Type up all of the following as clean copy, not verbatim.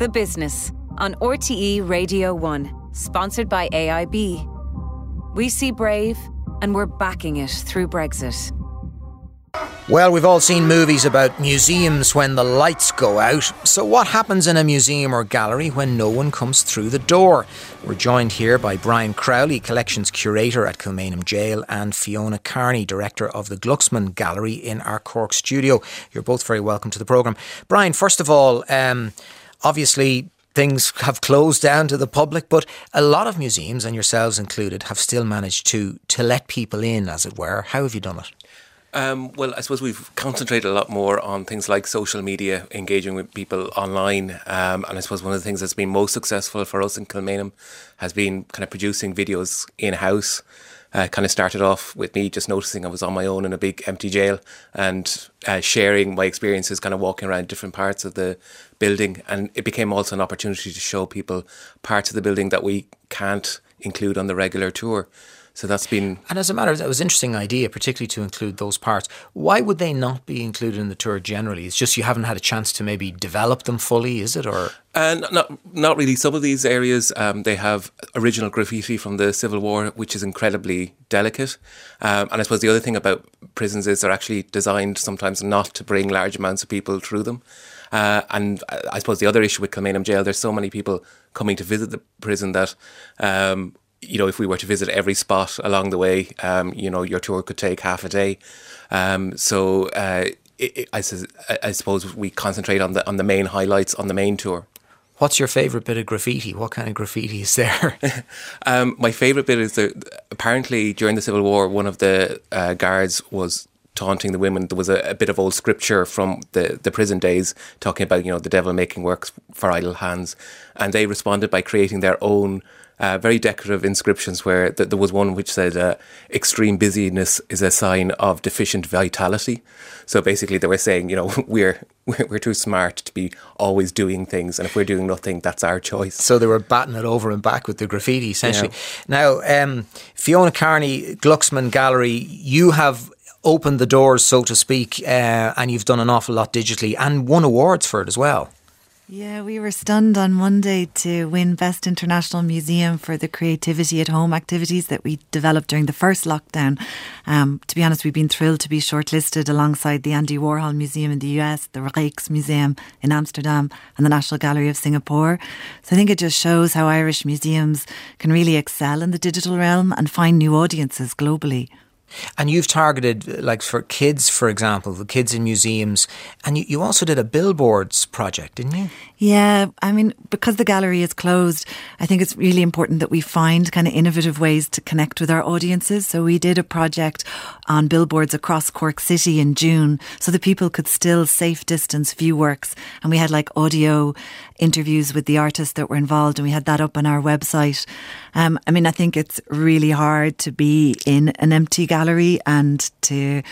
The Business on RTE Radio 1, sponsored by AIB. We see Brave and we're backing it through Brexit. Well, we've all seen movies about museums when the lights go out. So what happens in a museum or gallery when no one comes through the door? We're joined here by Brian Crowley, Collections Curator at Kilmainham Jail, and Fiona Carney, Director of the Glucksman Gallery in our Cork studio. You're both very welcome to the programme. Brian, first of all, obviously things have closed down to the public, but a lot of museums, and yourselves included, have still managed to let people in, as it were. How have you done it? Well, I suppose we've concentrated a lot more on things like social media, engaging with people online. And I suppose one of the things that's been most successful for us in Kilmainham has been kind of producing videos in-house. Kind of started off with me just noticing I was on my own in a big empty jail and sharing my experiences, kind of walking around different parts of the building. And it became also an opportunity to show people parts of the building that we can't include on the regular tour. So that's been... And as a matter of fact, it was an interesting idea, particularly to include those parts. Why would they not be included in the tour generally? It's just you haven't had a chance to maybe develop them fully, is it? Or not really. Some of these areas, they have original graffiti from the Civil War, which is incredibly delicate. And I suppose the other thing about prisons is they're actually designed sometimes not to bring large amounts of people through them. And I suppose the other issue with Kilmainham Jail, there's so many people coming to visit the prison that... if we were to visit every spot along the way, your tour could take half a day. I suppose we concentrate on the main highlights on the main tour. What's your favourite bit of graffiti? What kind of graffiti is there? My favourite bit is apparently during the Civil War, one of the guards was taunting the women. There was a bit of old scripture from the prison days talking about, the devil making works for idle hands. And they responded by creating their own very decorative inscriptions where there was one which said extreme busyness is a sign of deficient vitality. So basically they were saying, we're too smart to be always doing things, and if we're doing nothing, that's our choice. So they were batting it over and back with the graffiti, essentially. Yeah. Now, Fiona Carney, Glucksman Gallery, you have opened the doors, so to speak, and you've done an awful lot digitally and won awards for it as well. Yeah, we were stunned on Monday to win Best International Museum for the creativity at home activities that we developed during the first lockdown. To be honest, we've been thrilled to be shortlisted alongside the Andy Warhol Museum in the US, the Rijksmuseum in Amsterdam and the National Gallery of Singapore. So I think it just shows how Irish museums can really excel in the digital realm and find new audiences globally. And you've targeted, like for kids, for example, the kids in museums, and you also did a billboards project, didn't you? Yeah, I mean, because the gallery is closed, I think it's really important that we find kind of innovative ways to connect with our audiences. So we did a project on billboards across Cork City in June so that people could still safe distance view works. And we had like audio interviews with the artists that were involved, and we had that up on our website. I think it's really hard to be in an empty gallery and to,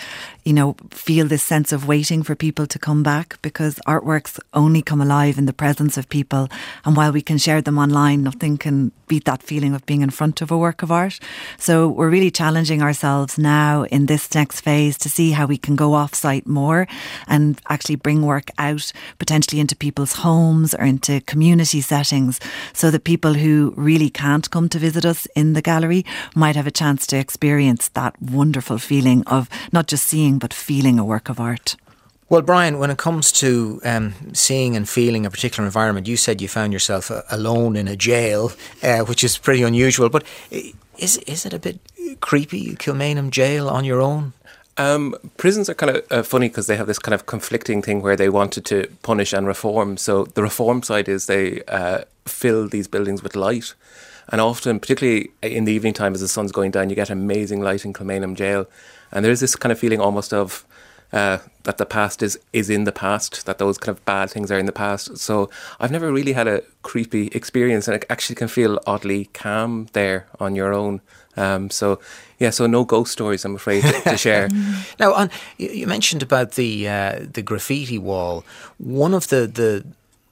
feel this sense of waiting for people to come back, because artworks only come alive in the presence of people. And while we can share them online, nothing can beat that feeling of being in front of a work of art. So we're really challenging ourselves now in this next phase to see how we can go off-site more and actually bring work out potentially into people's homes or into community settings, so that people who really can't come to visit us in the gallery might have a chance to experience that wonderful feeling of not just seeing but feeling a work of art. Well, Brian, when it comes to seeing and feeling a particular environment, you said you found yourself alone in a jail, which is pretty unusual. But is it a bit creepy, Kilmainham Jail, on your own? Prisons are kind of funny because they have this kind of conflicting thing where they wanted to punish and reform. So the reform side is they fill these buildings with light. And often, particularly in the evening time as the sun's going down, you get amazing light in Kilmainham Jail. And there's this kind of feeling almost of that the past is in the past, that those kind of bad things are in the past. So I've never really had a creepy experience, and it actually can feel oddly calm there on your own. So no ghost stories, I'm afraid, to share. Now, you mentioned about the graffiti wall. One of the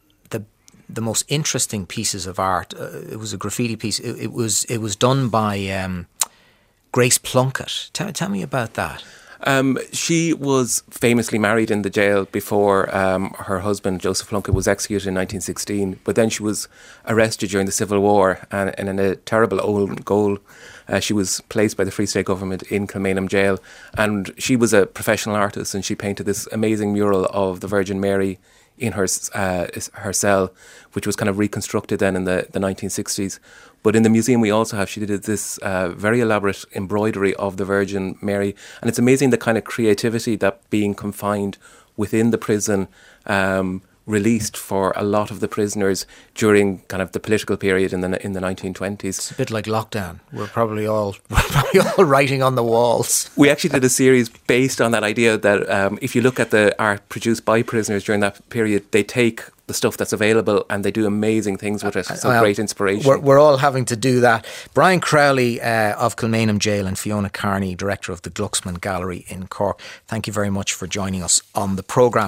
most interesting pieces of art, it was a graffiti piece. It was done by Grace Plunkett. Tell me about that. She was famously married in the jail before her husband, Joseph Plunkett, was executed in 1916. But then she was arrested during the Civil War, and in a terrible own goal, she was placed by the Free State government in Kilmainham jail. And she was a professional artist, and she painted this amazing mural of the Virgin Mary in her cell, which was kind of reconstructed then in the 1960s. But in the museum we also have, she did this very elaborate embroidery of the Virgin Mary. And it's amazing the kind of creativity that being confined within the prison released for a lot of the prisoners during kind of the political period in the 1920s. It's a bit like lockdown. We're probably all writing on the walls. We actually did a series based on that idea that if you look at the art produced by prisoners during that period, they take the stuff that's available and they do amazing things with it. So great inspiration. We're all having to do that. Brian Crowley of Kilmainham Jail and Fiona Carney, director of the Glucksman Gallery in Cork. Thank you very much for joining us on the programme.